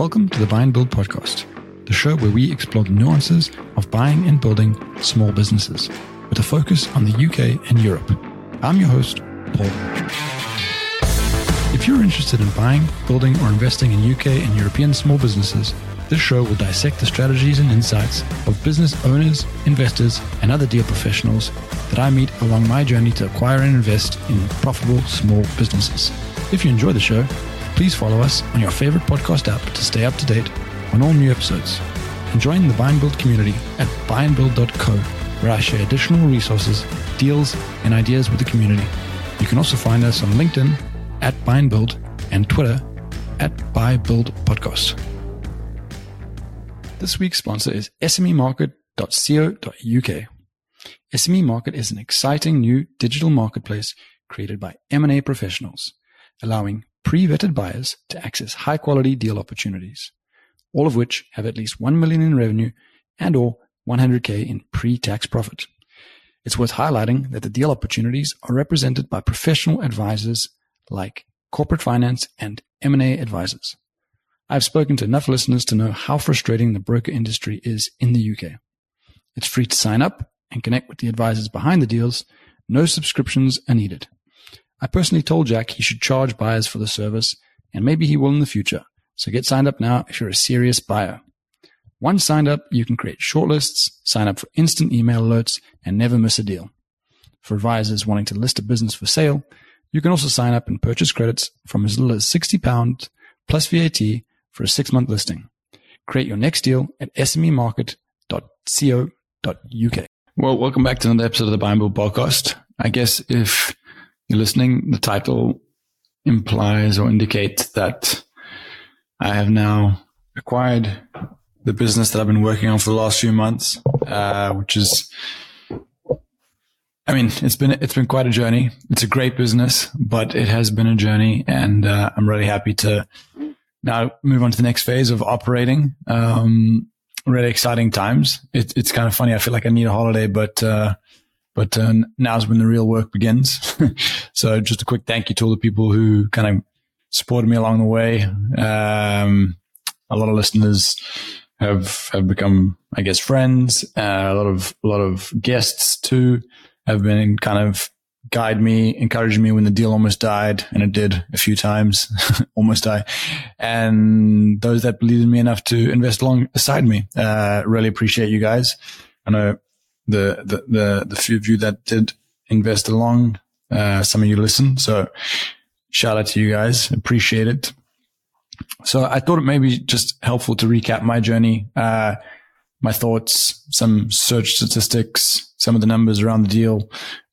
Welcome to the Buy and Build podcast, the show where we explore the nuances of buying and building small businesses with a focus on the UK and Europe. I'm your host, Paul. If you're interested in buying, building, or investing in UK and European small businesses, this show will dissect the strategies and insights of business owners, investors, and other deal professionals that I meet along my journey to acquire and invest in profitable small businesses. If you enjoy the show, please follow us on your favorite podcast app to stay up to date on all new episodes. And join the Buy and Build community at buyandbuild.co, where I share additional resources, deals, and ideas with the community. You can also find us on LinkedIn at Buy and Build and Twitter at BuyBuildPodcast. This week's sponsor is SMEmarket.co.uk. SME Market is an exciting new digital marketplace created by M&A professionals, allowing pre-vetted buyers to access high-quality deal opportunities, all of which have at least 1 million in revenue and or 100K in pre-tax profit. It's worth highlighting that the deal opportunities are represented by professional advisors like corporate finance and M&A advisors. I've spoken to enough listeners to know how frustrating the broker industry is in the UK. It's free to sign up and connect with the advisors behind the deals. No subscriptions are needed. I personally told Jack he should charge buyers for the service, and maybe he will in the future. So get signed up now if you're a serious buyer. Once signed up, you can create shortlists, sign up for instant email alerts, and never miss a deal. For advisors wanting to list a business for sale, you can also sign up and purchase credits from as little as £60 plus VAT for a 6-month listing. Create your next deal at SMEmarket.co.uk. Well, welcome back to another episode of the Buy and Build podcast. I guess if you're listening, the title implies or indicates that I have now acquired the business that I've been working on for the last few months, which is, I mean, it's been quite a journey. It's a great business, but it has been a journey, and I'm really happy to now move on to the next phase of operating. Really exciting times. It's kind of funny. I feel like I need a holiday, but now's when the real work begins. So just a quick thank you to all the people who kind of supported me along the way. A lot of listeners have become, I guess, friends. A lot of guests too have been kind of guide me, encouraging me when the deal almost died, and it did a few times, almost die. And those that believed in me enough to invest alongside me, really appreciate you guys. I know the few of you that did invest along, some of you listen, so shout out to you guys, appreciate it. So I thought it may be just helpful to recap my journey, my thoughts, some search statistics, some of the numbers around the deal,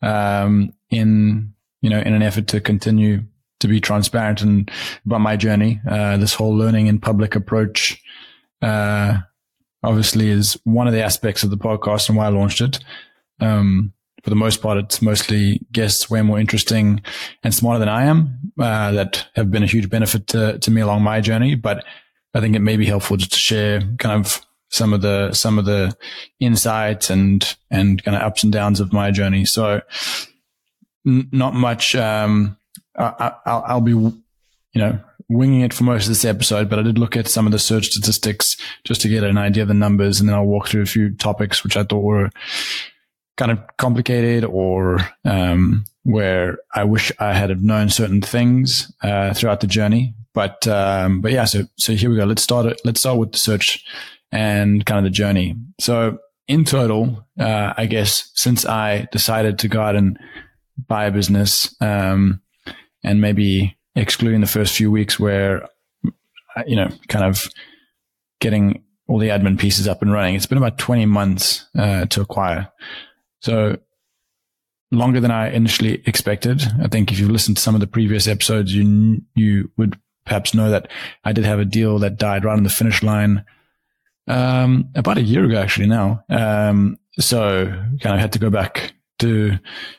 in an effort to continue to be transparent and about my journey. This whole learning in public approach, obviously is one of the aspects of the podcast and why I launched it. For the most part, it's mostly guests way more interesting and smarter than I am, that have been a huge benefit to me along my journey. But I think it may be helpful just to share kind of some of the insights and kind of ups and downs of my journey. So not much, I'll be, winging it for most of this episode, but I did look at some of the search statistics just to get an idea of the numbers. And then I'll walk through a few topics which I thought were kind of complicated or, where I wish I had have known certain things, throughout the journey. But yeah, so here we go. Let's start with the search and kind of the journey. So in total, I guess since I decided to go out and buy a business, and maybe excluding the first few weeks where, kind of getting all the admin pieces up and running, it's been about 20 months, to acquire. So longer than I initially expected. I think if you've listened to some of the previous episodes, you would perhaps know that I did have a deal that died right on the finish line, about a year ago, actually now. So kind of had to go back to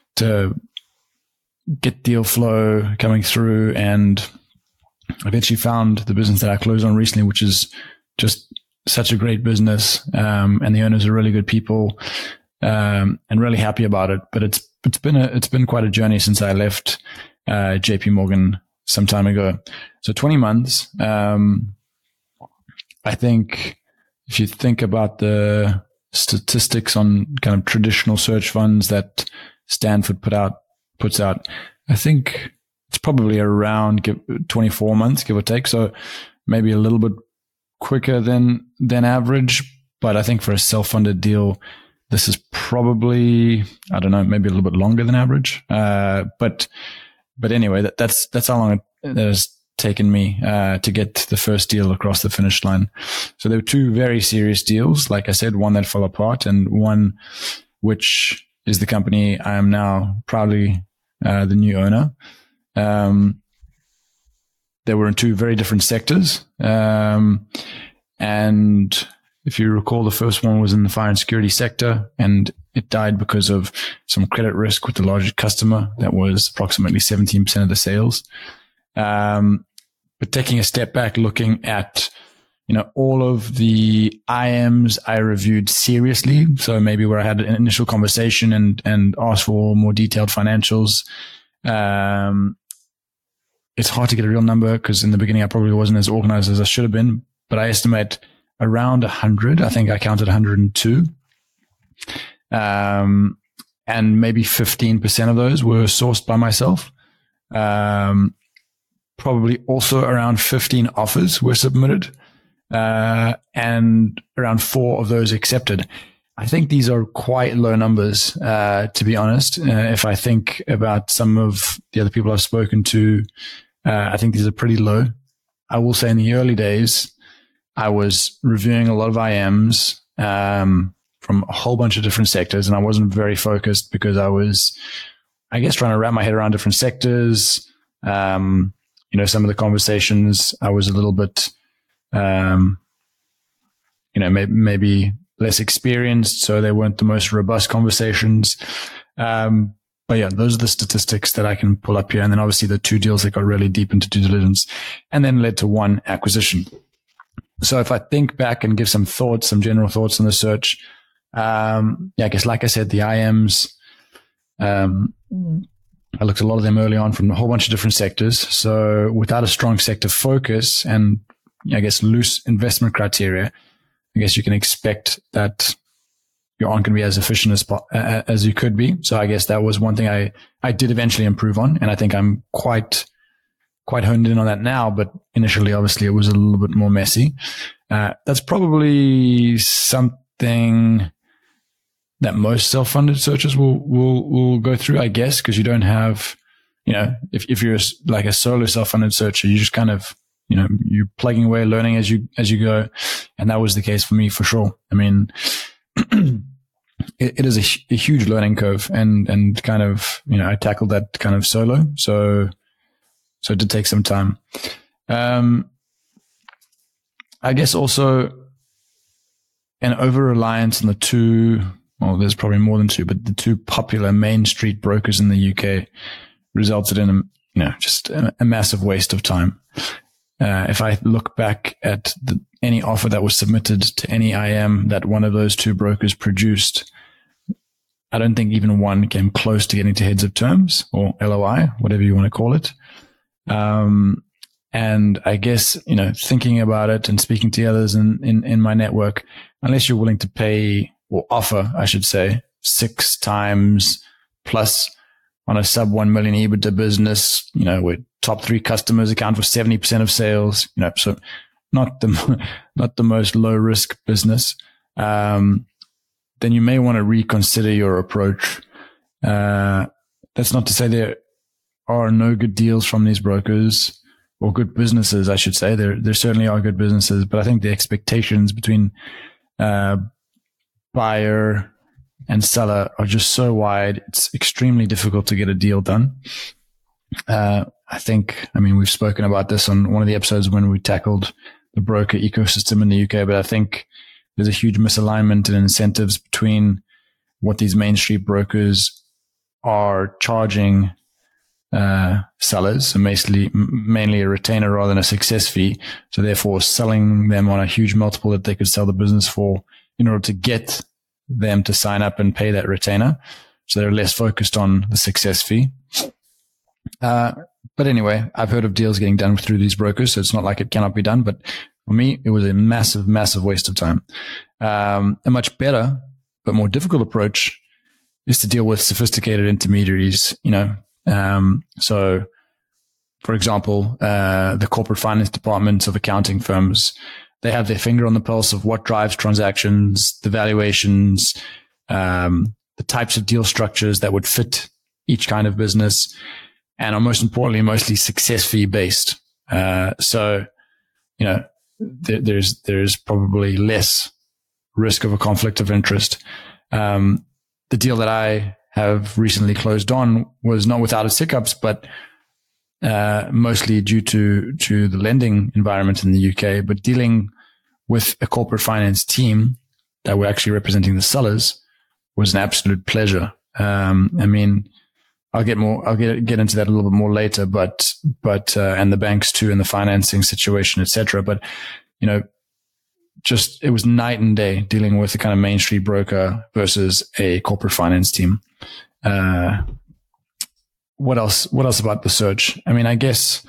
get deal flow coming through, and eventually found the business that I closed on recently, which is just such a great business. And the owners are really good people, and really happy about it. But it's been quite a journey since I left, JP Morgan some time ago. So 20 months. I think if you think about the statistics on kind of traditional search funds that Stanford puts out, I think it's probably around 24 months, give or take. So maybe a little bit quicker than average. But I think for a self-funded deal, this is probably, I don't know, maybe a little bit longer than average. But anyway, that's how long it has taken me to get the first deal across the finish line. So there were two very serious deals, like I said, one that fell apart and one which is the company I am now proudly the new owner. They were in two very different sectors. And if you recall, the first one was in the fire and security sector, and it died because of some credit risk with the largest customer. That was approximately 17% of the sales. But taking a step back, looking at, all of the IMs I reviewed seriously. So maybe where I had an initial conversation and asked for more detailed financials. It's hard to get a real number because in the beginning I probably wasn't as organized as I should have been, but I estimate around 100. I think I counted 102. And maybe 15% of those were sourced by myself. Probably also around 15 offers were submitted, and around 4 of those accepted. I think these are quite low numbers, to be honest. If I think about some of the other people I've spoken to, I think these are pretty low. I will say in the early days, I was reviewing a lot of IMs from a whole bunch of different sectors, and I wasn't very focused because I was, I guess, trying to wrap my head around different sectors. Some of the conversations I was a little bit, maybe less experienced, so they weren't the most robust conversations. But yeah, those are the statistics that I can pull up here. And then obviously the 2 deals that got really deep into due diligence and then led to 1 acquisition. So if I think back and give some general thoughts on the search, I guess, like I said, the IMs, I looked at a lot of them early on from a whole bunch of different sectors. So without a strong sector focus and I guess loose investment criteria, I guess you can expect that you aren't going to be as efficient as you could be. So I guess that was one thing I did eventually improve on. And I think I'm quite honed in on that now, but initially, obviously, it was a little bit more messy. That's probably something that most self-funded searchers will go through, I guess, because you don't have, if you're like a solo self-funded searcher, you just kind of, you're plugging away, learning as you go. And that was the case for me for sure. I mean, it is a huge learning curve and kind of, I tackled that kind of solo. So it did take some time. I guess also an over-reliance on the 2, well, there's probably more than 2, but the 2 popular main street brokers in the UK resulted in just a massive waste of time. If I look back at any offer that was submitted to any IM that one of those 2 brokers produced, I don't think even one came close to getting to heads of terms or LOI, whatever you want to call it. And I guess, thinking about it and speaking to others in my network, unless you're willing to pay or offer, I should say, 6 times plus on a sub 1 million EBITDA business, where top 3 customers account for 70% of sales, so not the most low risk business. Then you may want to reconsider your approach. That's not to say there are no good deals from these brokers or good businesses, I should say. There certainly are good businesses, but I think the expectations between buyer and seller are just so wide. It's extremely difficult to get a deal done. We've spoken about this on one of the episodes when we tackled the broker ecosystem in the UK, but I think there's a huge misalignment in incentives between what these main street brokers are charging sellers, so mainly a retainer rather than a success fee. So therefore selling them on a huge multiple that they could sell the business for in order to get them to sign up and pay that retainer. So they're less focused on the success fee. But anyway, I've heard of deals getting done through these brokers, so it's not like it cannot be done, but For me, it was a massive, massive waste of time. A much better, but more difficult approach is to deal with sophisticated intermediaries, so for example, the corporate finance departments of accounting firms, they have their finger on the pulse of what drives transactions, the valuations, the types of deal structures that would fit each kind of business, and are most importantly, mostly success fee based. So, there's probably less risk of a conflict of interest. The deal that I have recently closed on was not without its hiccups, but mostly due to the lending environment in the UK, but dealing with a corporate finance team that were actually representing the sellers was an absolute pleasure. I'll get into that a little bit more later, but and the banks too, and the financing situation, etc. But, just, it was night and day dealing with a kind of Main Street broker versus a corporate finance team. What else about the search? I guess,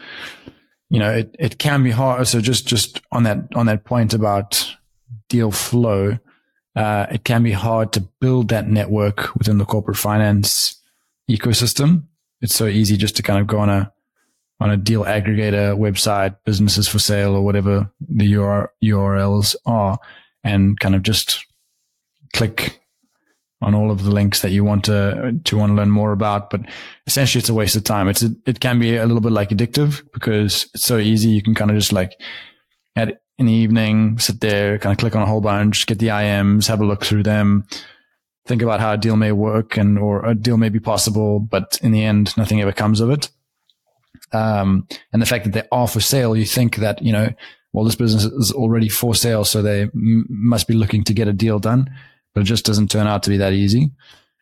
it can be hard. So just on that point about deal flow, it can be hard to build that network within the corporate finance ecosystem. It's so easy just to kind of go on a deal aggregator website, businesses for sale, or whatever the URLs are, and kind of just click on all of the links that you want to learn more about. But essentially, it's a waste of time. It can be a little bit like addictive because it's so easy. You can kind of just in the evening, sit there, kind of click on a whole bunch, get the IMs, have a look through them, think about how a deal may work or a deal may be possible, but in the end, nothing ever comes of it. And the fact that they are for sale, you think that, this business is already for sale, so they must be looking to get a deal done, but it just doesn't turn out to be that easy.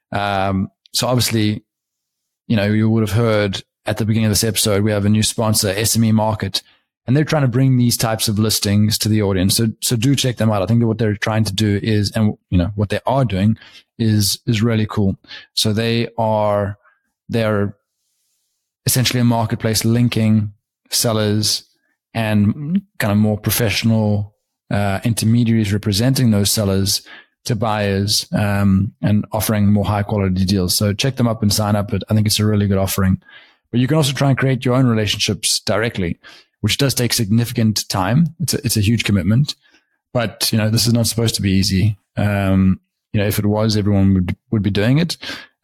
So obviously, you would have heard at the beginning of this episode, we have a new sponsor, SME Market, and they're trying to bring these types of listings to the audience. So do check them out. I think that what they're trying to do is, and what they are doing is really cool. So they're essentially a marketplace linking sellers and kind of more professional intermediaries representing those sellers to buyers, and offering more high quality deals. So check them up and sign up. I think it's a really good offering. But you can also try and create your own relationships directly, which does take significant time. It's a huge commitment, but this is not supposed to be easy. If it was, everyone would be doing it.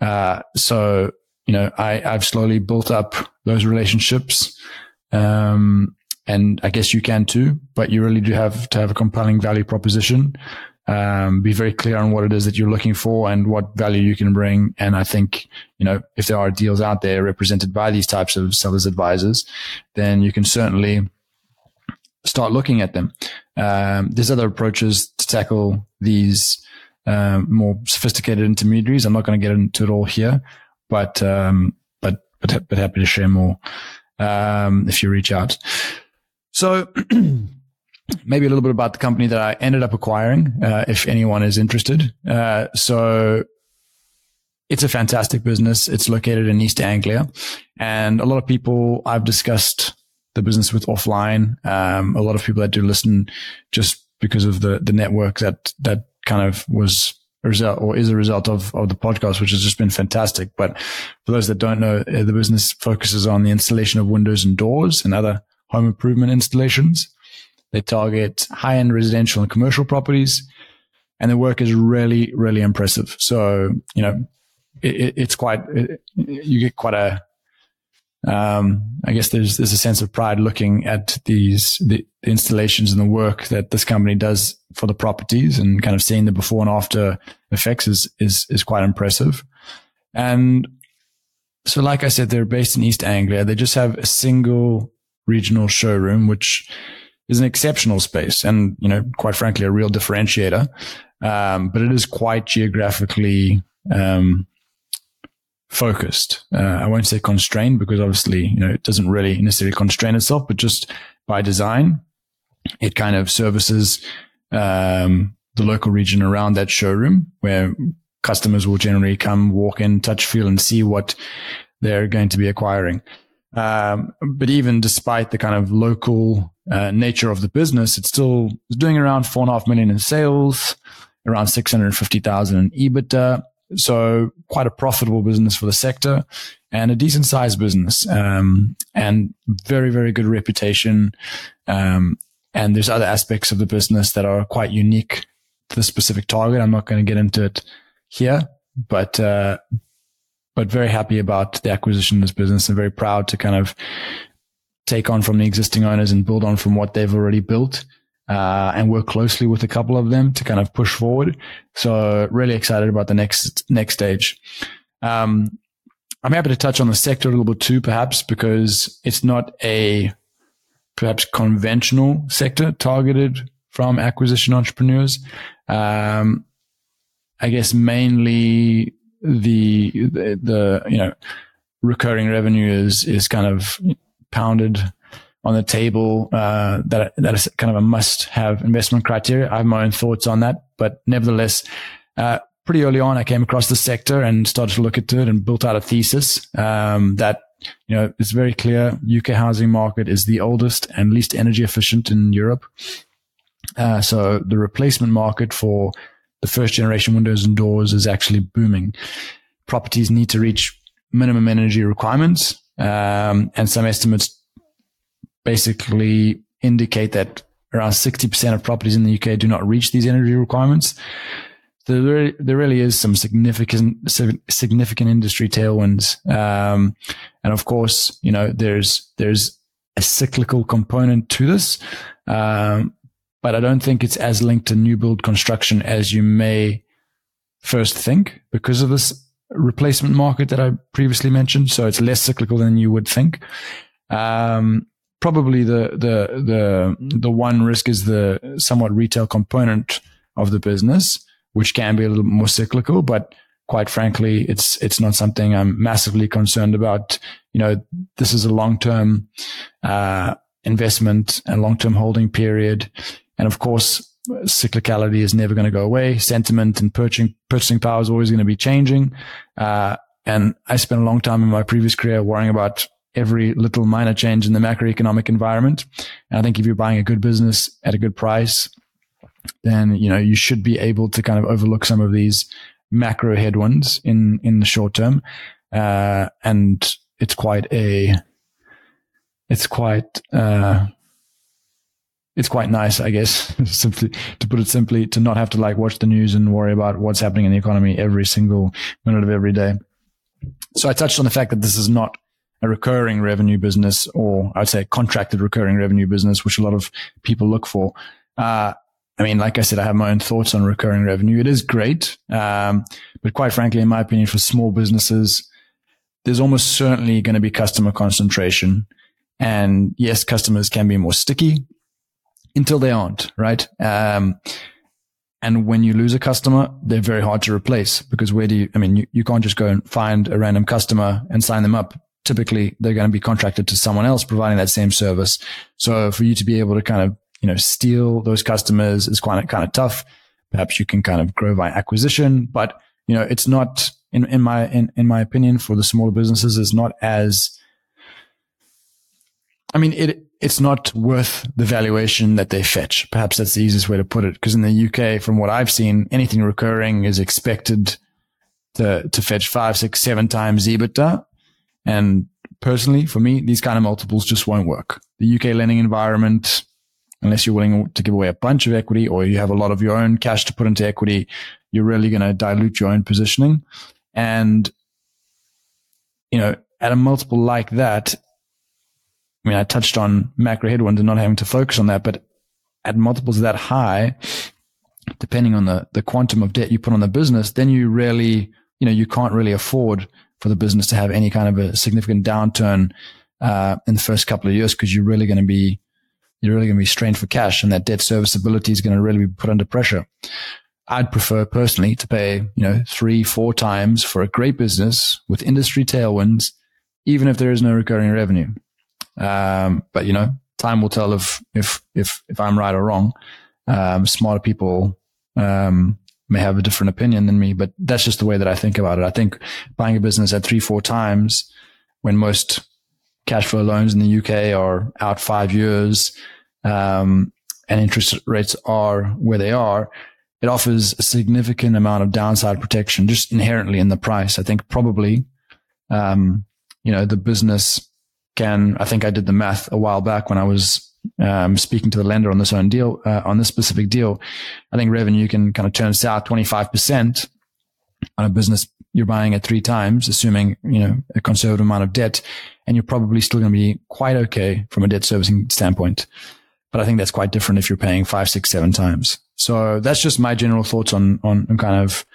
So I've slowly built up those relationships. And I guess you can too, but you really do have to have a compelling value proposition. Be very clear on what it is that you're looking for and what value you can bring. And I think, if there are deals out there represented by these types of sellers advisors, then you can certainly start looking at them. There's other approaches to tackle these, more sophisticated intermediaries. I'm not going to get into it all here, but happy to share more, if you reach out. So maybe a little bit about the company that I ended up acquiring, if anyone is interested. So it's a fantastic business. It's located in East Anglia, and a lot of people I've discussed the business with offline. A lot of people that do listen just because of the network that kind of was a result or is a result of the podcast, which has just been fantastic. But for those that don't know, the business focuses on the installation of windows and doors and other home improvement installations. They target high-end residential and commercial properties, and the work is really, really impressive. So, it's quite, you get quite a, I guess there's a sense of pride looking at the installations and the work that this company does for the properties, and kind of seeing the before and after effects is quite impressive. And so, like I said, they're based in East Anglia. They just have a single regional showroom, which is an exceptional space and, quite frankly, a real differentiator. But it is quite geographically, focused. I won't say constrained, because obviously, it doesn't really necessarily constrain itself, but just by design, it kind of services, the local region around that showroom, where customers will generally come, walk in, touch, feel, and see what they're going to be acquiring. But even despite the kind of local nature of the business, it's still doing around 4.5 million in sales, around 650,000 in EBITDA. So quite a profitable business for the sector and a decent sized business, and very, very good reputation. And there's other aspects of the business that are quite unique to the specific target. I'm not going to get into it here, but very happy about the acquisition of this business and very proud to kind of take on from the existing owners and build on from what they've already built. And work closely with a couple of them to kind of push forward. So really excited about the next stage. I'm happy to touch on the sector a little bit too, perhaps, because it's not a perhaps conventional sector targeted from acquisition entrepreneurs. I guess mainly the recurring revenue is kind of pounded on the table, that is kind of a must-have investment criteria. I have my own thoughts on that, but nevertheless, pretty early on, I came across the sector and started to look into it and built out a thesis that it's very clear UK housing market is the oldest and least energy efficient in Europe. So the replacement market for the first generation windows and doors is actually booming. Properties need to reach minimum energy requirements, and some estimates basically indicate that around 60% of properties in the UK do not reach these energy requirements. There really is some significant industry tailwinds. And of course, there's a cyclical component to this. But I don't think it's as linked to new build construction as you may first think because of this replacement market that I previously mentioned. So it's less cyclical than you would think. Probably the one risk is the somewhat retail component of the business, which can be a little more cyclical, but quite frankly, it's not something I'm massively concerned about. This is a long-term investment and long-term holding period. And of course, cyclicality is never going to go away. Sentiment and purchasing power is always going to be changing. And I spent a long time in my previous career worrying about every little minor change in the macroeconomic environment. And I think if you're buying a good business at a good price, then, you should be able to kind of overlook some of these macro headwinds in the short term. And it's quite nice, I guess, simply to put it simply, to not have to watch the news and worry about what's happening in the economy every single minute of every day. So I touched on the fact that this is not a recurring revenue business, or I'd say a contracted recurring revenue business, which a lot of people look for. Like I said, I have my own thoughts on recurring revenue. It is great. But quite frankly, in my opinion, for small businesses, there's almost certainly going to be customer concentration. And yes, customers can be more sticky until they aren't, right? And when you lose a customer, they're very hard to replace because you can't just go and find a random customer and sign them up. Typically, they're going to be contracted to someone else providing that same service. So for you to be able to kind of, steal those customers is kind of tough. Perhaps you can kind of grow by acquisition, but it's not in my opinion for the smaller businesses is not as, it's not worth the valuation that they fetch. Perhaps that's the easiest way to put it. Because in the UK, from what I've seen, anything recurring is expected to fetch 5, 6, 7 times EBITDA. And personally, for me, these kind of multiples just won't work. The UK lending environment, unless you're willing to give away a bunch of equity or you have a lot of your own cash to put into equity, you're really going to dilute your own positioning. And, at a multiple like that, I touched on macro headwinds and not having to focus on that, but at multiples that high, depending on the quantum of debt you put on the business, then you really, you can't really afford for the business to have any kind of a significant downturn in the first couple of years because you're really going to be strained for cash, and that debt serviceability is going to really be put under pressure. I'd prefer personally to pay 3-4 times for a great business with industry tailwinds, even if there is no recurring revenue. But time will tell if I'm right or wrong. Smarter people may have a different opinion than me, but that's just the way that I think about it. I think buying a business at 3-4 times when most cash flow loans in the UK are out 5 years, and interest rates are where they are, it offers a significant amount of downside protection just inherently in the price. I think probably, the business can, I think I did the math a while back when I was speaking to the lender on this on this specific deal. I think revenue can kind of turn south 25% on a business you're buying at 3 times, assuming, a conservative amount of debt, and you're probably still going to be quite okay from a debt servicing standpoint. But I think that's quite different if you're paying 5, 6, 7 times. So that's just my general thoughts on kind of,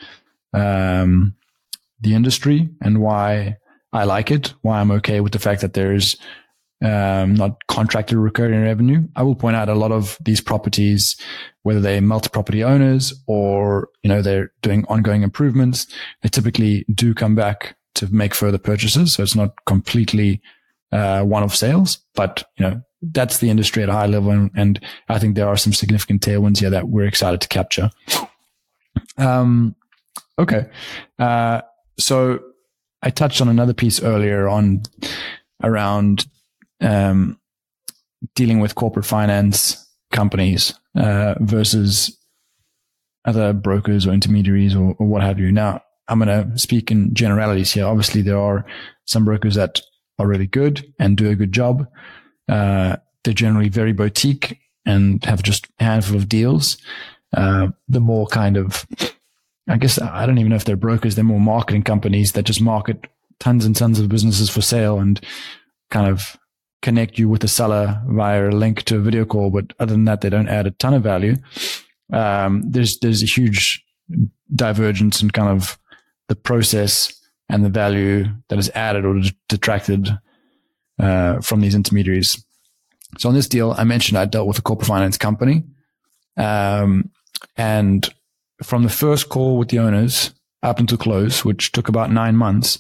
the industry and why I like it, why I'm okay with the fact that there's, not contracted recurring revenue. I will point out a lot of these properties, whether they're multi-property owners or, they're doing ongoing improvements, they typically do come back to make further purchases. So it's not completely, one-off sales, but, that's the industry at a high level. And I think there are some significant tailwinds here that we're excited to capture. Okay. So I touched on another piece earlier around dealing with corporate finance companies versus other brokers or intermediaries or what have you. Now, I'm going to speak in generalities here. Obviously, there are some brokers that are really good and do a good job. They're generally very boutique and have just a handful of deals. The more kind of, I guess, I don't even know if they're brokers. They're more marketing companies that just market tons and tons of businesses for sale and kind of connect you with the seller via a link to a video call. But other than that, they don't add a ton of value. There's a huge divergence in kind of the process and the value that is added or detracted from these intermediaries. So on this deal, I mentioned I dealt with a corporate finance company. And from the first call with the owners up until close, which took about 9 months,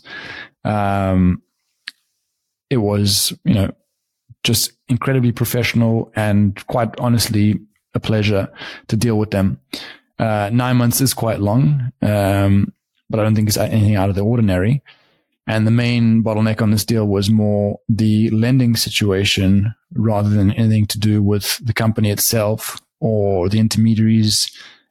it was, just incredibly professional and quite honestly a pleasure to deal with them. 9 months is quite long, but I don't think it's anything out of the ordinary. And the main bottleneck on this deal was more the lending situation rather than anything to do with the company itself or the intermediaries.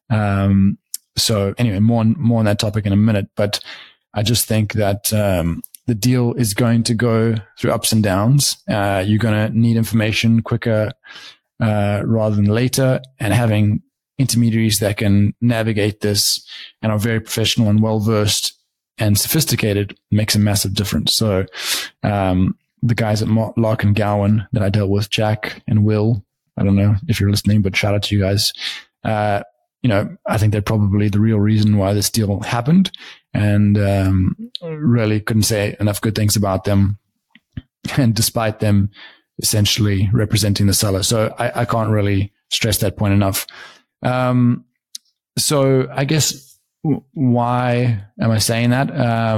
So anyway, more on that topic in a minute, but I just think that, the deal is going to go through ups and downs. You're going to need information quicker, rather than later, and having intermediaries that can navigate this and are very professional and well-versed and sophisticated makes a massive difference. So, the guys at Lark and Gowan that I dealt with, Jack and Will, I don't know if you're listening, but shout out to you guys. I think they're probably the real reason why this deal happened, and really couldn't say enough good things about them. And despite them essentially representing the seller. So I can't really stress that point enough. So I guess why am I saying that?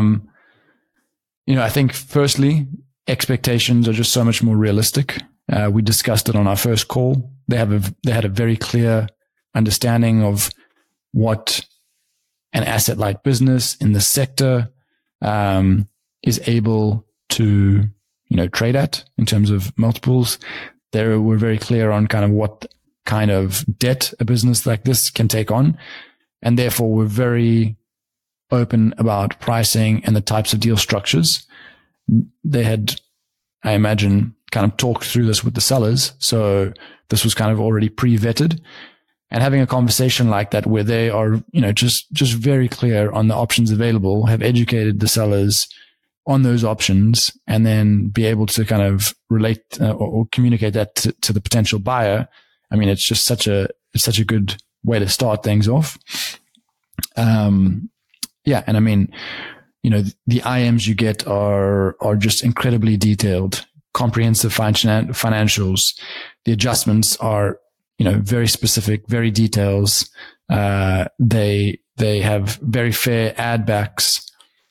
I think firstly, expectations are just so much more realistic. We discussed it on our first call. They had a very clear understanding of what an asset-light business in the sector is able to, trade at in terms of multiples. They were very clear on kind of what kind of debt a business like this can take on, and therefore we're very open about pricing and the types of deal structures. They had, I imagine, kind of talked through this with the sellers, so this was kind of already pre-vetted. And having a conversation like that where they are, just very clear on the options available, have educated the sellers on those options, and then be able to kind of relate or communicate that to the potential buyer. I mean, it's just such a good way to start things off. And I mean, the IMs you get are just incredibly detailed, comprehensive financials. The adjustments are, very specific, very details. They have very fair add backs.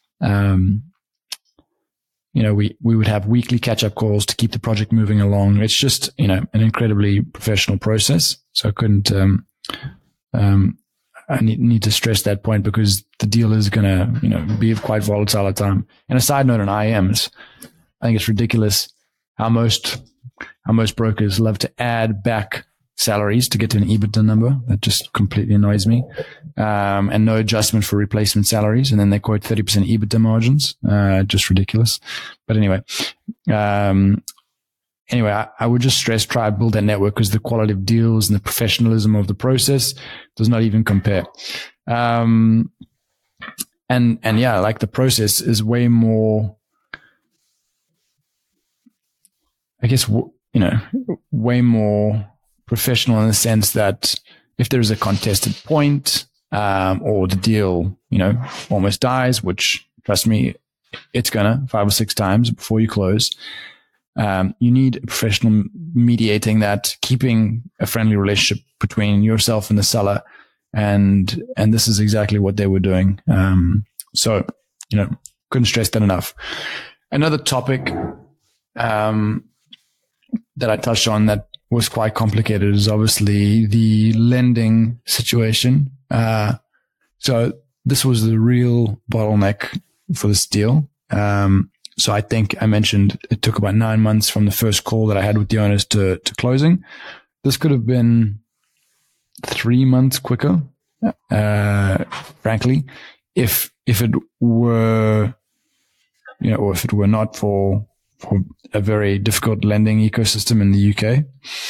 We would have weekly catch up calls to keep the project moving along. It's just, an incredibly professional process. So I couldn't, I need to stress that point because the deal is going to, be quite volatile at time. And a side note on IMs, I think it's ridiculous how most how most brokers love to add back salaries to get to an EBITDA number. That just completely annoys me. And no adjustment for replacement salaries. And then they quote 30% EBITDA margins. Just ridiculous. But anyway, I would just stress, try to build that network, because the quality of deals and the professionalism of the process does not even compare. And like the process is way more, I guess, way more professional in the sense that if there's a contested point, or the deal, almost dies, which, trust me, it's gonna 5 or 6 times before you close. You need a professional mediating that, keeping a friendly relationship between yourself and the seller. And this is exactly what they were doing. So, couldn't stress that enough. Another topic, that I touched on that was quite complicated is obviously the lending situation. So this was the real bottleneck for this deal. So I think I mentioned it took about 9 months from the first call that I had with the owners to closing. This could have been 3 months quicker, frankly, if it were, or if it were not for a very difficult lending ecosystem in the UK.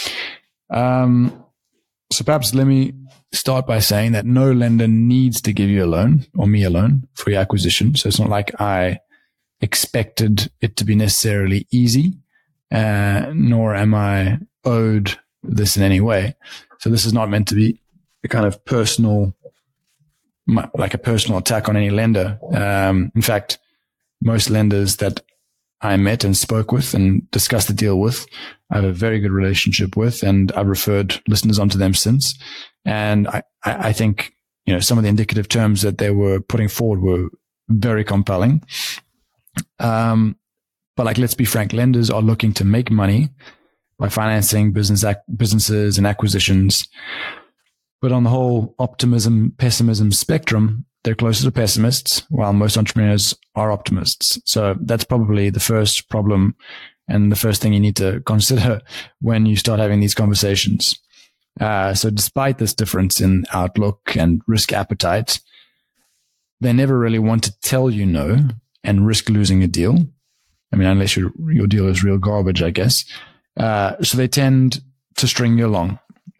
So perhaps let me start by saying that no lender needs to give you a loan, or me a loan, for your acquisition. So it's not like I expected it to be necessarily easy, nor am I owed this in any way. So this is not meant to be a kind of personal attack on any lender. In fact, most lenders that I met and spoke with and discussed the deal with, I have a very good relationship with, and I've referred listeners onto them since. And I think, some of the indicative terms that they were putting forward were very compelling. But let's be frank, lenders are looking to make money by financing businesses and acquisitions. But on the whole optimism, pessimism spectrum, they're closer to pessimists, while most entrepreneurs are optimists. So that's probably the first problem and the first thing you need to consider when you start having these conversations. So despite this difference in outlook and risk appetite, they never really want to tell you no and risk losing a deal. I mean, unless your deal is real garbage, I guess. So they tend to string you along.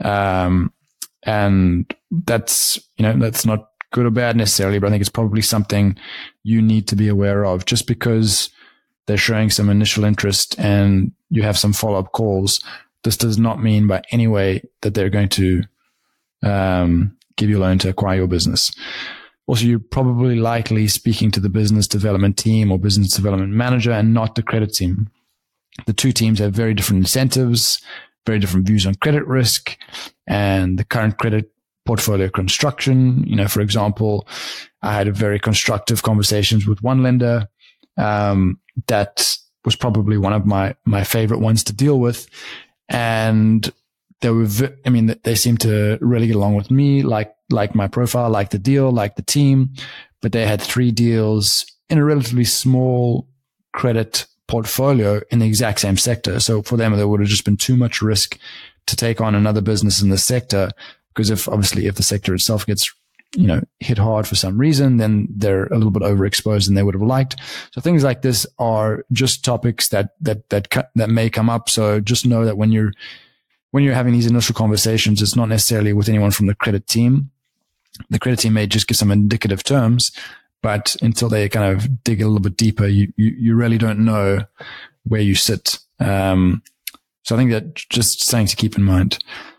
And that's not good or bad necessarily, but I think it's probably something you need to be aware of. Just because they're showing some initial interest and you have some follow-up calls, this does not mean by any way that they're going to give you a loan to acquire your business. Also, you're probably likely speaking to the business development team or business development manager and not the credit team. The two teams have very different incentives, very different views on credit risk and the current credit portfolio construction. For example, I had a very constructive conversations with one lender that was probably one of my favorite ones to deal with. And they seemed to really get along with me, like my profile, like the deal, like the team, but they had 3 deals in a relatively small credit portfolio in the exact same sector. So for them, there would have just been too much risk to take on another business in the sector, because if the sector itself gets, hit hard for some reason, then they're a little bit overexposed than they would have liked. So things like this are just topics that may come up. So just know that when you're having these initial conversations, it's not necessarily with anyone from the credit team. The credit team may just give some indicative terms, but until they kind of dig a little bit deeper, you really don't know where you sit. So I think that just something to keep in mind.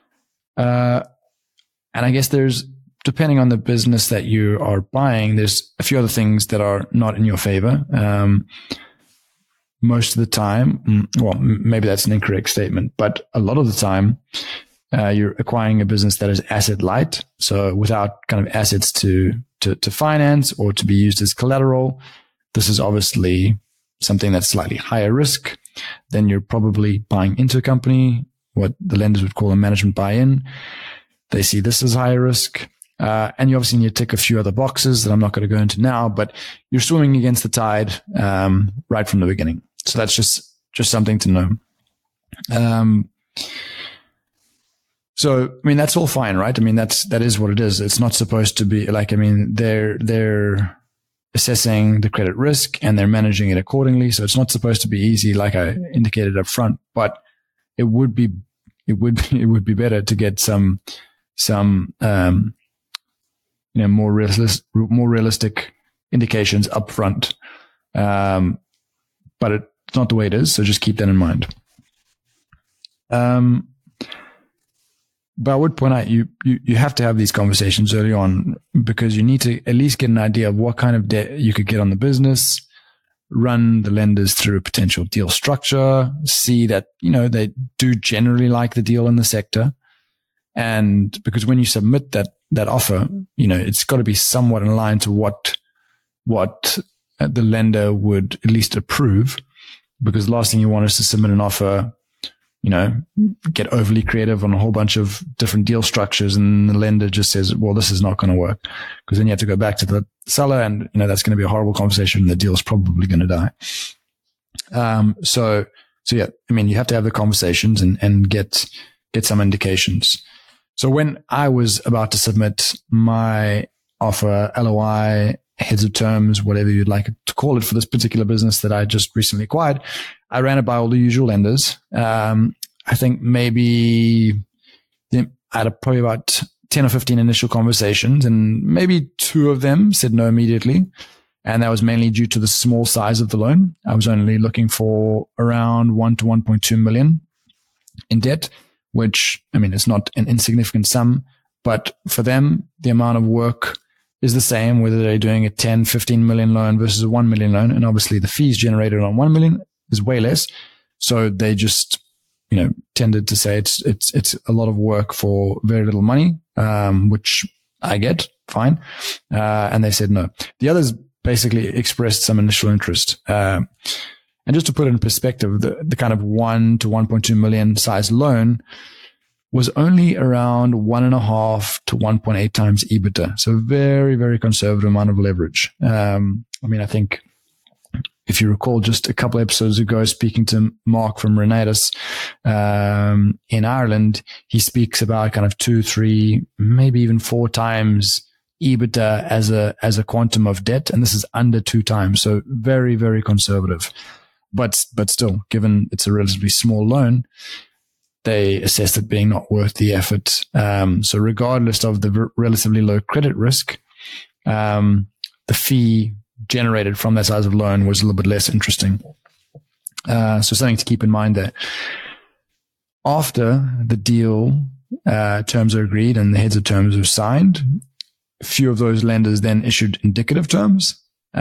And I guess depending on the business that you are buying, there's a few other things that are not in your favor. Most of the time, maybe that's an incorrect statement, but a lot of the time, you're acquiring a business that is asset light. So without kind of assets to finance or to be used as collateral, this is obviously something that's slightly higher risk. Then you're probably buying into a company, what the lenders would call a management buy-in. They see this as higher risk. And you obviously need to tick a few other boxes that I'm not going to go into now, but you're swimming against the tide, right from the beginning. So that's just something to know. So, I mean, that's all fine, right? I mean, that is what it is. It's not supposed to be like, I mean, they're assessing the credit risk and they're managing it accordingly. So it's not supposed to be easy, like I indicated up front, but it would be better to get some, more realistic indications up front. But it's not the way it is. So just keep that in mind. But I would point out you have to have these conversations early on because you need to at least get an idea of what kind of debt you could get on the business, run the lenders through a potential deal structure, see that, they do generally like the deal in the sector. And because when you submit that offer, it's got to be somewhat in line to what the lender would at least approve, because the last thing you want is to submit an offer, get overly creative on a whole bunch of different deal structures and the lender just says, well, this is not going to work, because then you have to go back to the seller and, that's going to be a horrible conversation and the deal is probably going to die. So yeah, I mean, you have to have the conversations and get some indications. So when I was about to submit my offer, LOI, heads of terms, whatever you'd like to call it for this particular business that I just recently acquired, I ran it by all the usual lenders. I think maybe I had probably about 10 or 15 initial conversations, and maybe 2 of them said no immediately. And that was mainly due to the small size of the loan. I was only looking for around 1 to 1.2 million in debt, which, I mean, it's not an insignificant sum, but for them, the amount of work is the same, whether they're doing a 10, 15 million loan versus a 1 million loan. And obviously the fees generated on 1 million is way less. So they just, tended to say it's a lot of work for very little money, which I get fine. And they said no. The others basically expressed some initial interest. And just to put it in perspective, the kind of 1 to 1.2 million size loan was only around 1.5 to 1.8 times EBITDA. So very, very conservative amount of leverage. I mean, I think if you recall just a couple episodes ago, speaking to Mark from Renatus, in Ireland, he speaks about kind of 2, 3, maybe even 4 times EBITDA as a quantum of debt. And this is under 2 times. So very, very conservative. But still, given it's a relatively small loan, they assessed it being not worth the effort. So regardless of the relatively low credit risk, the fee generated from that size of loan was a little bit less interesting. So something to keep in mind there. After the deal terms are agreed and the heads of terms are signed, a few of those lenders then issued indicative terms.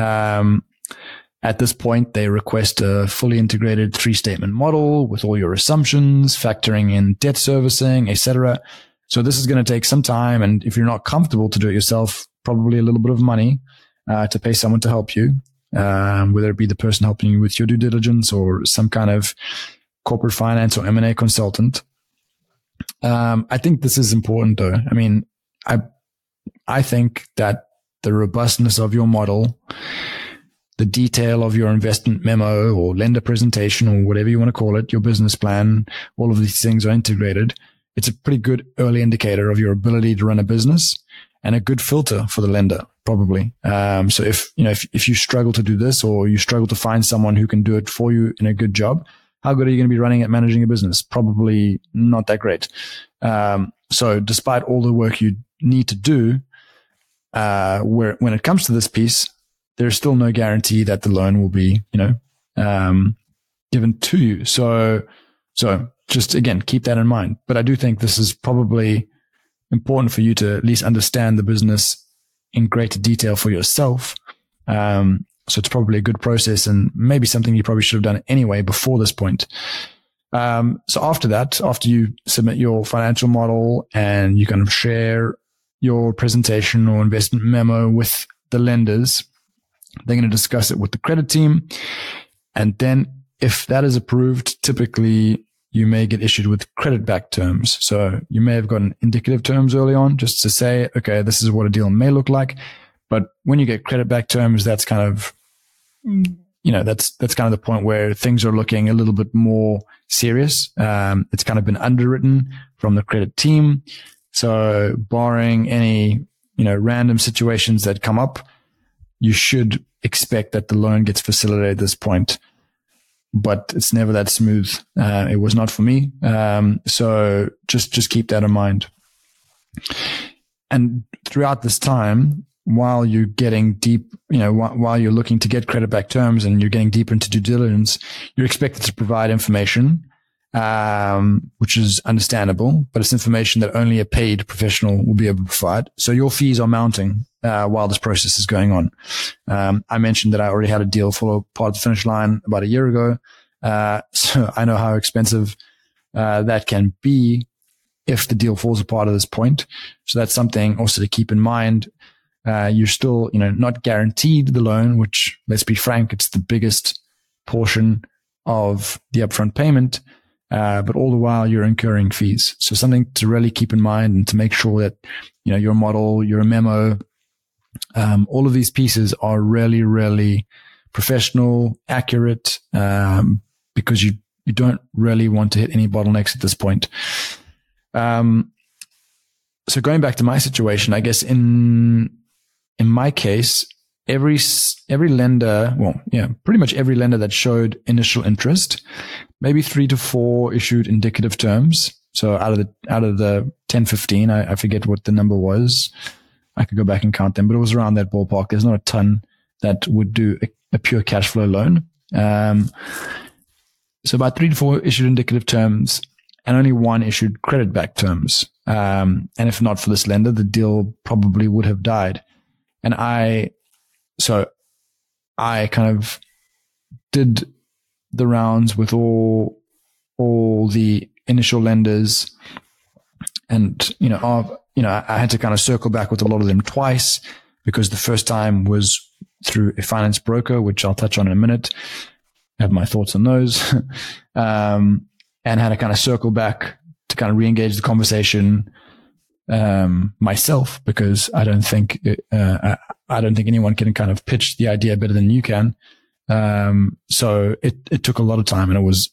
At this point, they request a fully integrated 3-statement model with all your assumptions, factoring in debt servicing, etc. So this is going to take some time. And if you're not comfortable to do it yourself, probably a little bit of money to pay someone to help you, whether it be the person helping you with your due diligence or some kind of corporate finance or M&A consultant. I think this is important though. I mean, I think that the robustness of your model, the detail of your investment memo or lender presentation or whatever you want to call it, your business plan, all of these things are integrated. It's a pretty good early indicator of your ability to run a business and a good filter for the lender, probably. So if you struggle to do this or you struggle to find someone who can do it for you in a good job, how good are you going to be running at managing a business? Probably not that great. So despite all the work you need to do, when it comes to this piece, there's still no guarantee that the loan will be, given to you. So just again, keep that in mind. But I do think this is probably important for you to at least understand the business in greater detail for yourself. So it's probably a good process and maybe something you probably should have done anyway before this point. So after that, after you submit your financial model and you kind of share your presentation or investment memo with the lenders, they're going to discuss it with the credit team. And then if that is approved, typically you may get issued with credit back terms. So you may have gotten indicative terms early on just to say, okay, this is what a deal may look like. But when you get credit back terms, that's kind of that's kind of the point where things are looking a little bit more serious. It's kind of been underwritten from the credit team. So barring any, random situations that come up, you should expect that the loan gets facilitated at this point. But it's never that smooth. It was not for me. So just keep that in mind. And throughout this time, while you're getting deep, while you're looking to get credit back terms and you're getting deeper into due diligence, you're expected to provide information, which is understandable, but it's information that only a paid professional will be able to provide. So your fees are mounting while this process is going on. I mentioned that I already had a deal follow part of the finish line about a year ago. So I know how expensive that can be if the deal falls apart at this point. So that's something also to keep in mind. You're still, not guaranteed the loan, which, let's be frank, it's the biggest portion of the upfront payment. But all the while you're incurring fees. So something to really keep in mind and to make sure that, your model, your memo, all of these pieces are really, really professional, accurate, because you don't really want to hit any bottlenecks at this point. So going back to my situation, I guess in my case, every lender, pretty much every lender that showed initial interest, maybe 3 to 4 issued indicative terms. So out of the 10, 15, I forget what the number was. I could go back and count them, but it was around that ballpark. There's not a ton that would do a pure cash flow loan. So about 3 to 4 issued indicative terms and only 1 issued credit back terms. And if not for this lender, the deal probably would have died. And I kind of did the rounds with all the initial lenders, and I had to kind of circle back with a lot of them twice, because the first time was through a finance broker, which I'll touch on in a minute. I have my thoughts on those, and had to kind of circle back to kind of re-engage the conversation myself, because I don't think anyone can kind of pitch the idea better than you can. So it took a lot of time, and it was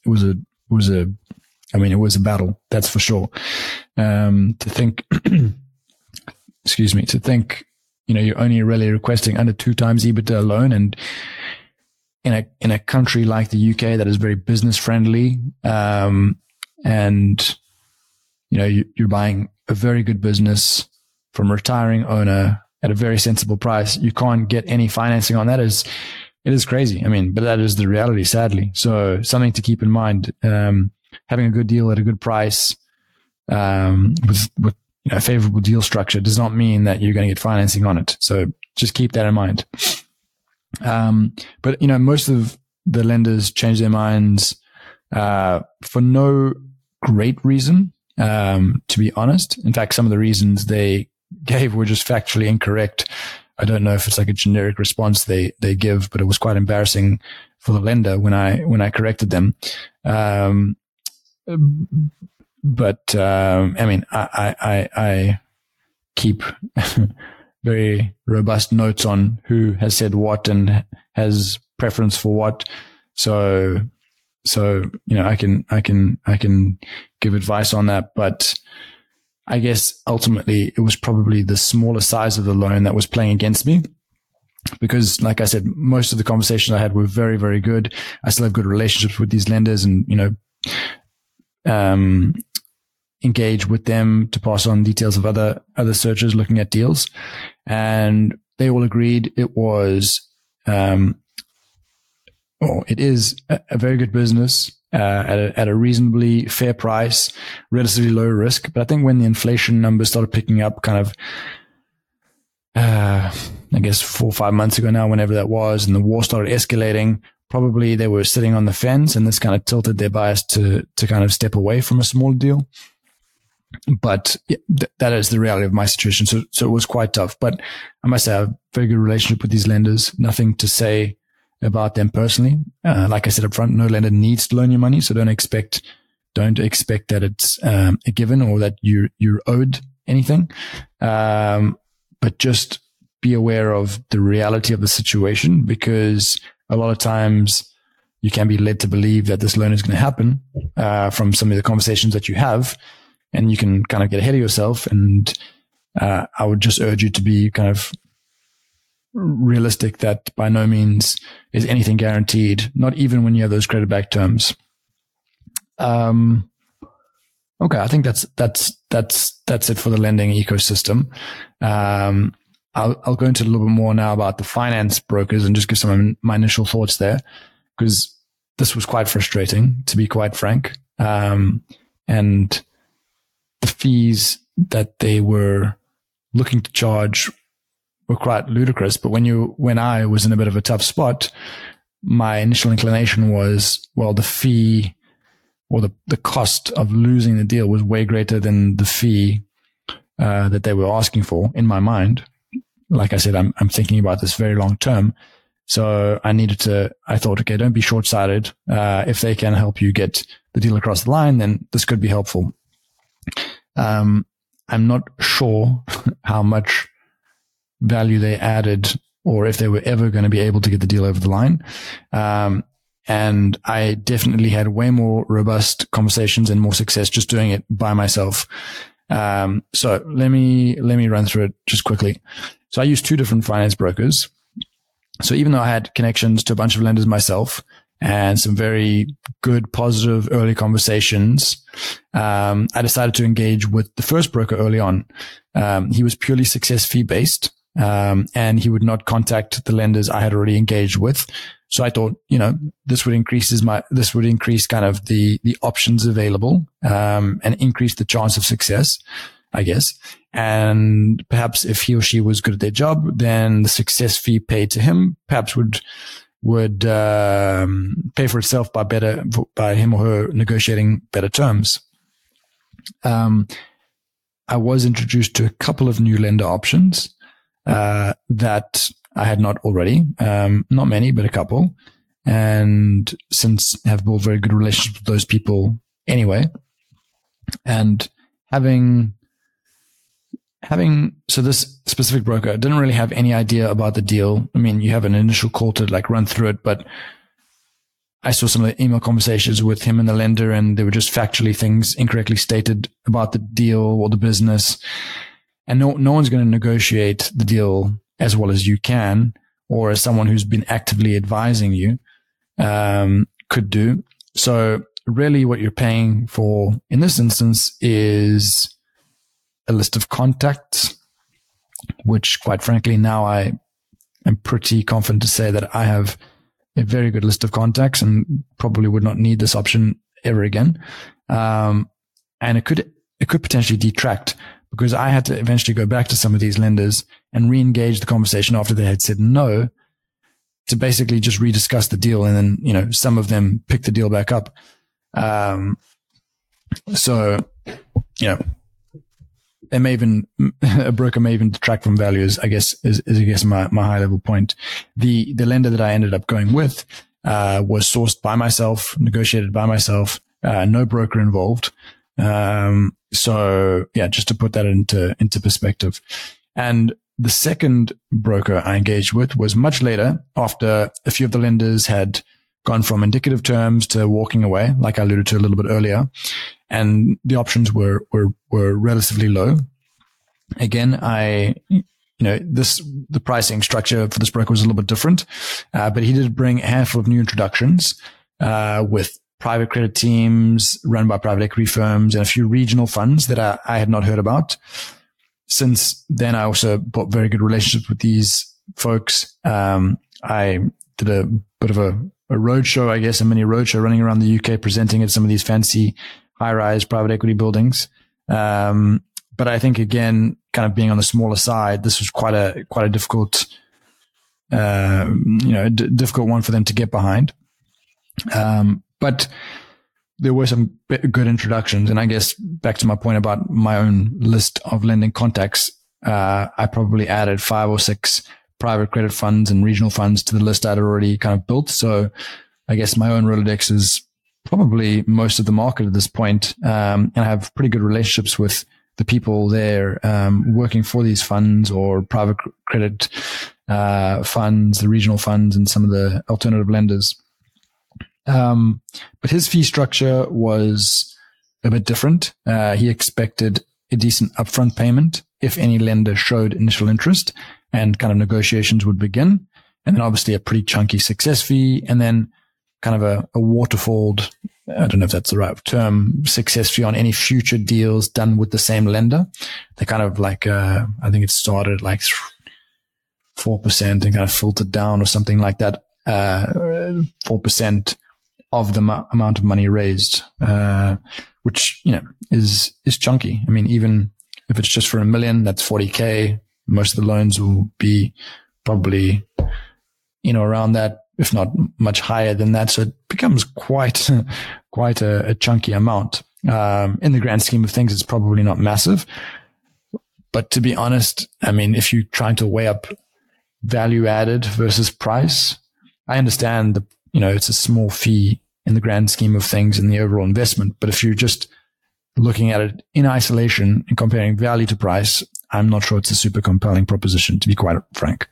a battle, that's for sure. To think, you're only really requesting under 2 times EBITDA loan, and in a country like the UK that is very business friendly, and you're buying a very good business from a retiring owner at a very sensible price, you can't get any financing on that. It is crazy. but that is the reality, sadly. So something to keep in mind. Having a good deal at a good price, with a favorable deal structure does not mean that you're going to get financing on it. So just keep that in mind. But most of the lenders change their minds, for no great reason, to be honest. In fact, some of the reasons they gave were just factually incorrect. I don't know if it's like a generic response they give, but it was quite embarrassing for the lender when I corrected them. But I keep very robust notes on who has said what and has preference for what. So I can give advice on that, but I guess ultimately it was probably the smaller size of the loan that was playing against me, because like I said, most of the conversations I had were very, very good. I still have good relationships with these lenders, and engage with them to pass on details of other searchers looking at deals, and they all agreed it was it is a very good business at a reasonably fair price, relatively low risk. But I think when the inflation numbers started picking up, kind of I guess 4 or 5 months ago now, whenever that was, and the war started escalating, probably they were sitting on the fence, and this kind of tilted their bias to kind of step away from a small deal. But that is the reality of my situation. So it was quite tough, but I must say I have a very good relationship with these lenders. Nothing to say about them personally. Like I said up front, no lender needs to loan you money. So don't expect that it's a given or that you're owed anything. But just be aware of the reality of the situation, because a lot of times you can be led to believe that this loan is going to happen from some of the conversations that you have, and you can kind of get ahead of yourself. And I would just urge you to be kind of realistic that by no means is anything guaranteed, not even when you have those credit back terms. Okay, I think that's it for the lending ecosystem. I'll go into a little bit more now about the finance brokers and just give some of my initial thoughts there, because this was quite frustrating, to be quite frank. And the fees that they were looking to charge were quite ludicrous. But when I was in a bit of a tough spot, my initial inclination was, well, the fee or the cost of losing the deal was way greater than the fee that they were asking for in my mind. Like I said, I'm thinking about this very long term. So I thought, okay, don't be short-sighted. If they can help you get the deal across the line, then this could be helpful. I'm not sure how much value they added or if they were ever going to be able to get the deal over the line. And I definitely had way more robust conversations and more success just doing it by myself. So let me run through it just quickly. So I used two different finance brokers. So even though I had connections to a bunch of lenders myself and some very good, positive early conversations, I decided to engage with the first broker early on. He was purely success fee based, and he would not contact the lenders I had already engaged with. So I thought, this would increase kind of the options available, and increase the chance of success, I guess. And perhaps if he or she was good at their job, then the success fee paid to him perhaps would pay for itself by him or her negotiating better terms. I was introduced to a couple of new lender options that I had not already, not many, but a couple, and since have built very good relationships with those people anyway. And so this specific broker didn't really have any idea about the deal. I mean, you have an initial call to run through it, but I saw some of the email conversations with him and the lender, and they were just factually things incorrectly stated about the deal or the business. And no one's going to negotiate the deal as well as you can, or as someone who's been actively advising you could do. So really what you're paying for in this instance is a list of contacts, which quite frankly, now I am pretty confident to say that I have a very good list of contacts and probably would not need this option ever again. And it could potentially detract, because I had to eventually go back to some of these lenders and re-engage the conversation after they had said no, to basically just rediscuss the deal. And then, some of them pick the deal back up. So, a broker may even detract from value, is my high level point. The lender that I ended up going with, was sourced by myself, negotiated by myself, no broker involved. So yeah, just to put that into perspective. And the second broker I engaged with was much later, after a few of the lenders had gone from indicative terms to walking away, like I alluded to a little bit earlier. And the options were relatively low. Again, the pricing structure for this broker was a little bit different. But he did bring a handful of new introductions, with private credit teams run by private equity firms and a few regional funds that I had not heard about. Since then, I also built very good relationships with these folks. I did a bit of a roadshow, I guess, a mini roadshow running around the UK, presenting at some of these fancy high-rise private equity buildings. But I think, again, kind of being on the smaller side, this was quite a difficult, difficult one for them to get behind. But there were some good introductions. And I guess back to my point about my own list of lending contacts, I probably added 5 or 6 private credit funds and regional funds to the list I'd already kind of built. So I guess my own Rolodex is probably most of the market at this point. And I have pretty good relationships with the people there, working for these funds or private credit, funds, the regional funds, and some of the alternative lenders. But his fee structure was a bit different. He expected a decent upfront payment if any lender showed initial interest, and kind of negotiations would begin. And then obviously a pretty chunky success fee, and then kind of a waterfalled, I don't know if that's the right term, success fee on any future deals done with the same lender. They kind of like, I think it started like 4% and kind of filtered down or something like that. 4% of the amount of money raised, which, is chunky. I mean, even if it's just for $1 million, that's $40K. Most of the loans will be probably, around that, if not much higher than that. So it becomes quite a chunky amount. In the grand scheme of things, it's probably not massive. But to be honest, I mean, if you're trying to weigh up value added versus price, I understand it's a small fee in the grand scheme of things in the overall investment. But if you're just looking at it in isolation and comparing value to price, I'm not sure it's a super compelling proposition, to be quite frank.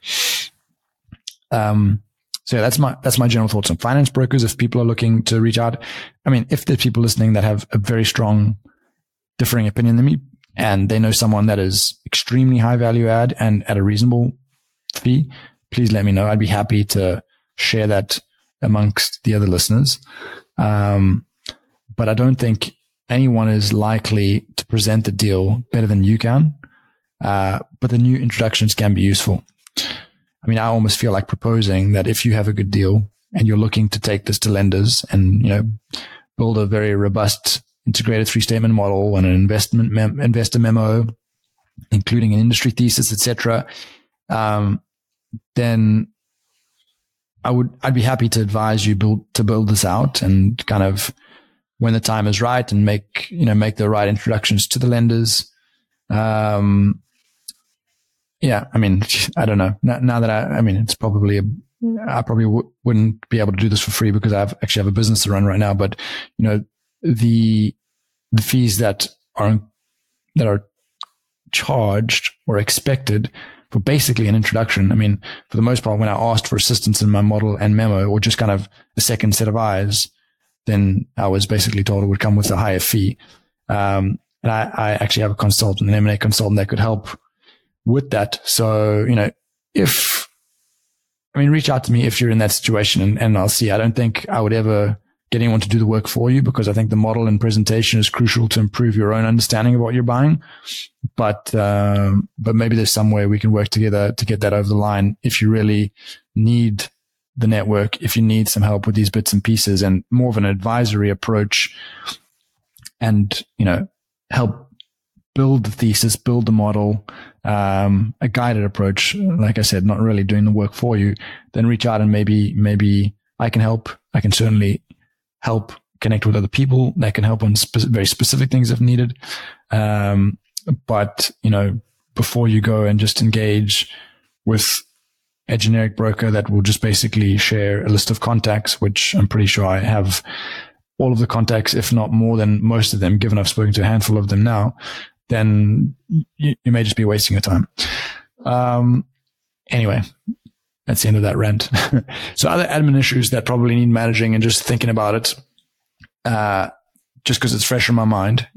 So that's my general thoughts on finance brokers. If people are looking to reach out, I mean, if there's people listening that have a very strong differing opinion than me and they know someone that is extremely high value add and at a reasonable fee, please let me know. I'd be happy to share that amongst the other listeners. But I don't think anyone is likely to present the deal better than you can. But the new introductions can be useful. I mean, I almost feel like proposing that if you have a good deal and you're looking to take this to lenders and, build a very robust integrated 3-statement model and an investor memo, including an industry thesis, etc., then I'd be happy to advise you to build this out and kind of, when the time is right, and make the right introductions to the lenders. Yeah, I mean, I don't know. Now that it's probably I probably wouldn't be able to do this for free because I actually have a business to run right now. But the fees that are charged or expected for basically an introduction. I mean, for the most part, when I asked for assistance in my model and memo, or just kind of a second set of eyes, then I was basically told it would come with a higher fee. And I actually have a consultant, an M&A consultant that could help with that. So, reach out to me if you're in that situation and I'll see. I don't think I would ever get anyone to do the work for you because I think the model and presentation is crucial to improve your own understanding of what you're buying. But maybe there's some way we can work together to get that over the line if you really need the network, if you need some help with these bits and pieces and more of an advisory approach and, help build the thesis, build the model, a guided approach, like I said, not really doing the work for you, then reach out and maybe I can help. I can certainly help connect with other people that can help on very specific things if needed. But, before you go and just engage with a generic broker that will just basically share a list of contacts, which I'm pretty sure I have all of the contacts, if not more than most of them, given I've spoken to a handful of them now, then you may just be wasting your time. Anyway, that's the end of that rant. So other admin issues that probably need managing and just thinking about it, just because it's fresh in my mind,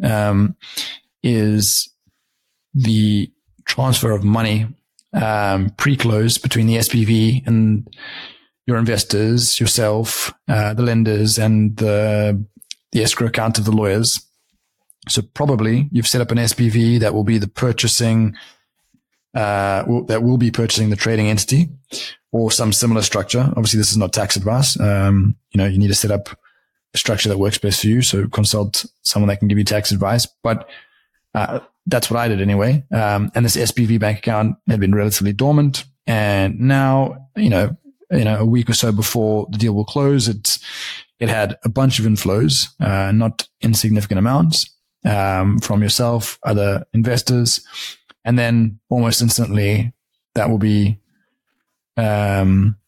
is the transfer of money pre-close between the SPV and your investors, yourself, the lenders, and the escrow account of the lawyers. So probably you've set up an SPV that will be the purchasing, that will be purchasing the trading entity or some similar structure. Obviously, this is not tax advice. You need to set up a structure that works best for you. So consult someone that can give you tax advice. But that's what I did anyway. And this SPV bank account had been relatively dormant. And now, a week or so before the deal will close, it had a bunch of inflows, not insignificant amounts, from yourself, other investors. And then almost instantly that will be,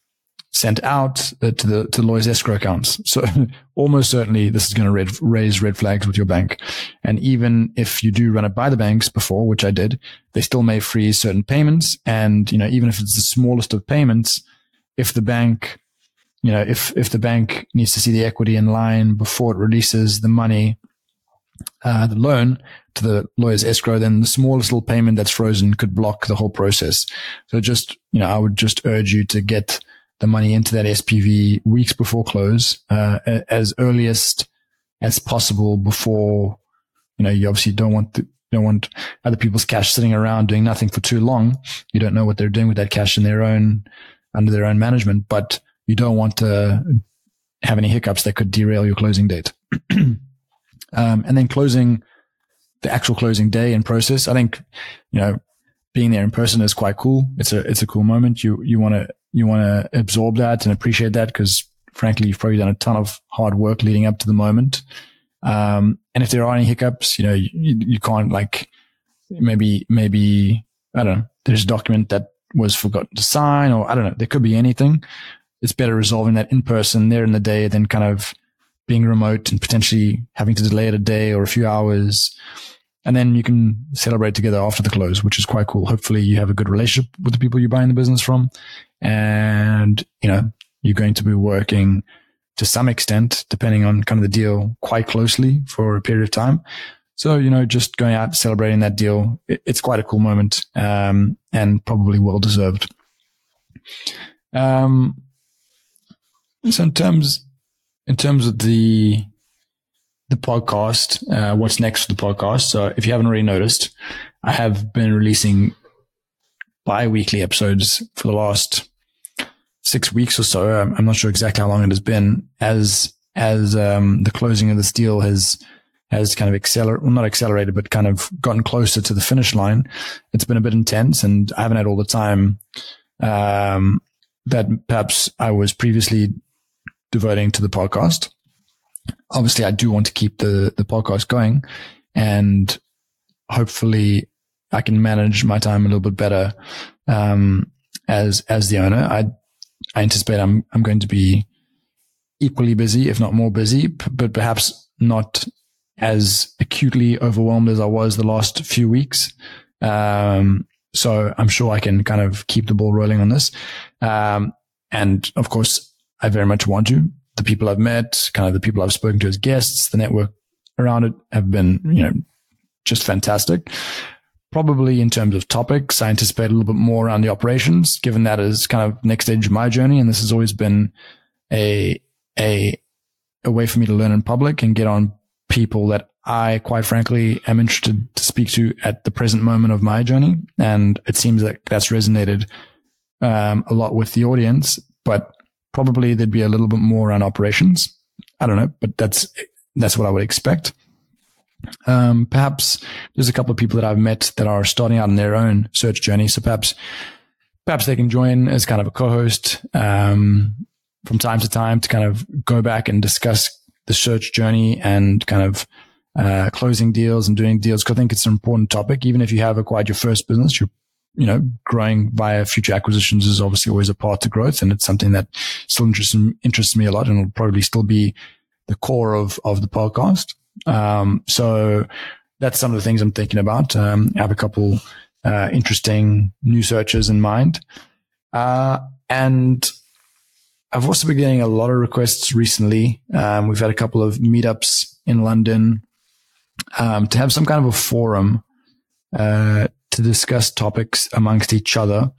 sent out to lawyers' escrow accounts. So almost certainly this is going to raise red flags with your bank. And even if you do run it by the banks before, which I did, they still may freeze certain payments. And, even if it's the smallest of payments, if the bank, if the bank needs to see the equity in line before it releases the money, the loan to the lawyer's escrow, then the smallest little payment that's frozen could block the whole process. So just, I would just urge you to get the money into that SPV weeks before close, as earliest as possible before, you obviously don't want other people's cash sitting around doing nothing for too long. You don't know what they're doing with that cash under their own management, but you don't want to have any hiccups that could derail your closing date. And then the actual closing day and process. I think, being there in person is quite cool. It's a cool moment. You want to absorb that and appreciate that, because frankly, you've probably done a ton of hard work leading up to the moment. And if there are any hiccups, you can't, like, maybe, I don't know, there's a document that was forgotten to sign, or I don't know, there could be anything. It's better resolving that in person there in the day than kind of being remote and potentially having to delay it a day or a few hours. And then you can celebrate together after the close, which is quite cool. Hopefully you have a good relationship with the people you're buying the business from. And, you're going to be working to some extent, depending on kind of the deal, quite closely for a period of time. So, just going out, celebrating that deal, it's quite a cool moment, and probably well deserved. So in terms of the podcast, what's next for the podcast? So if you haven't already noticed, I have been releasing bi-weekly episodes for the last 6 weeks or so. I'm not sure exactly how long it has been, as the closing of this deal has kind of not accelerated, but kind of gotten closer to the finish line. It's been a bit intense, and I haven't had all the time that perhaps I was previously devoting to the podcast. Obviously, I do want to keep the podcast going, and hopefully I can manage my time a little bit better as the owner. I anticipate I'm going to be equally busy, if not more busy, but perhaps not as acutely overwhelmed as I was the last few weeks. So I'm sure I can kind of keep the ball rolling on this. And of course, I very much want to. The people I've met, kind of the people I've spoken to as guests, the network around it have been, just fantastic. Probably in terms of topics, I anticipate a little bit more around the operations, given that is kind of next stage of my journey. And this has always been a way for me to learn in public and get on people that I, quite frankly, am interested to speak to at the present moment of my journey. And it seems that that's resonated a lot with the audience, but probably there'd be a little bit more around operations. I don't know, but that's what I would expect. Perhaps there's a couple of people that I've met that are starting out in their own search journey. So perhaps they can join as kind of a co-host, from time to time to kind of go back and discuss the search journey and kind of, closing deals and doing deals. Cause I think it's an important topic. Even if you have acquired your first business, growing via future acquisitions is obviously always a part to growth. And it's something that still interests me a lot, and will probably still be the core of the podcast. So that's some of the things I'm thinking about. I have a couple, interesting new searches in mind. And I've also been getting a lot of requests recently. We've had a couple of meetups in London, to have some kind of a forum, to discuss topics amongst each other.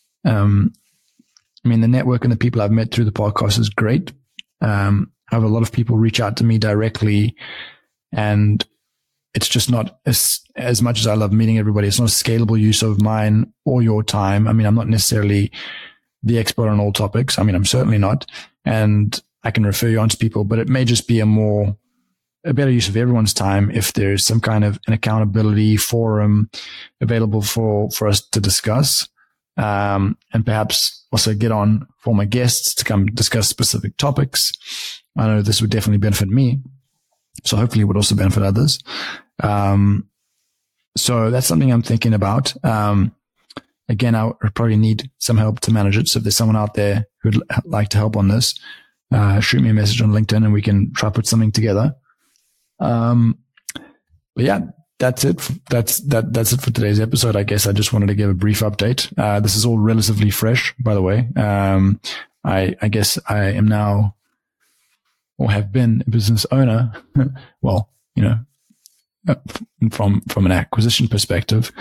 The network and the people I've met through the podcast is great. I have a lot of people reach out to me directly, and it's just not as much as I love meeting everybody. It's not a scalable use of mine or your time. I'm not necessarily the expert on all topics. I'm certainly not, and I can refer you on to people, but it may just be a better use of everyone's time if there's some kind of an accountability forum available for us to discuss, and perhaps also get on former guests to come discuss specific topics. I know this would definitely benefit me, so hopefully it would also benefit others. So that's something I'm thinking about. Again, I would probably need some help to manage it. So if there's someone out there who'd like to help on this, shoot me a message on LinkedIn and we can try to put something together. But yeah, that's it. That's it for today's episode. I guess I just wanted to give a brief update. This is all relatively fresh, by the way. I guess I am now, or have been, a business owner. Well, from an acquisition perspective,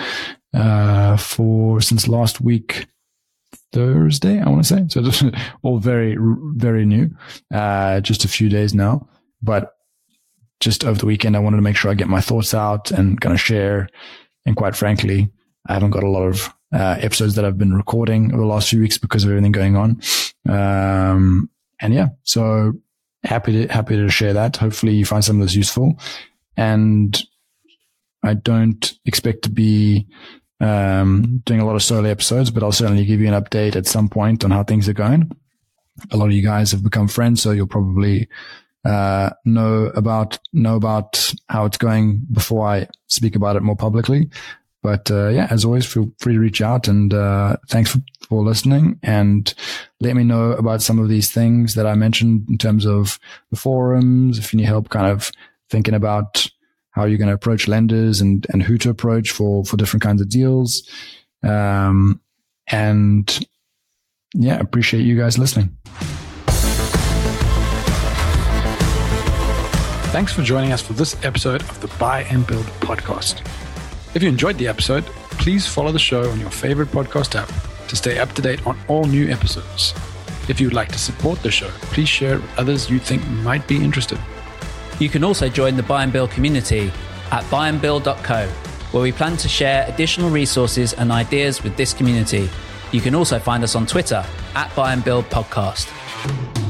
since last week, Thursday, I want to say. So just all very, very new, just a few days now, but just over the weekend, I wanted to make sure I get my thoughts out and kind of share. And quite frankly, I haven't got a lot of episodes that I've been recording over the last few weeks because of everything going on. And yeah, so happy to share that. Hopefully you find some of this useful. And I don't expect to be doing a lot of solo episodes, but I'll certainly give you an update at some point on how things are going. A lot of you guys have become friends, so you'll probably know about how it's going before I speak about it more publicly. But yeah, as always, feel free to reach out, and thanks for listening, and let me know about some of these things that I mentioned in terms of the forums, if you need help kind of thinking about how you're going to approach lenders and who to approach for different kinds of deals. And yeah, appreciate you guys listening. Thanks for joining us for this episode of the Buy and Build podcast. If you enjoyed the episode, please follow the show on your favorite podcast app to stay up to date on all new episodes. If you would like to support the show, please share it with others you think might be interested. You can also join the Buy and Build community at buyandbuild.co, where we plan to share additional resources and ideas with this community. You can also find us on Twitter at Buy and Build Podcast.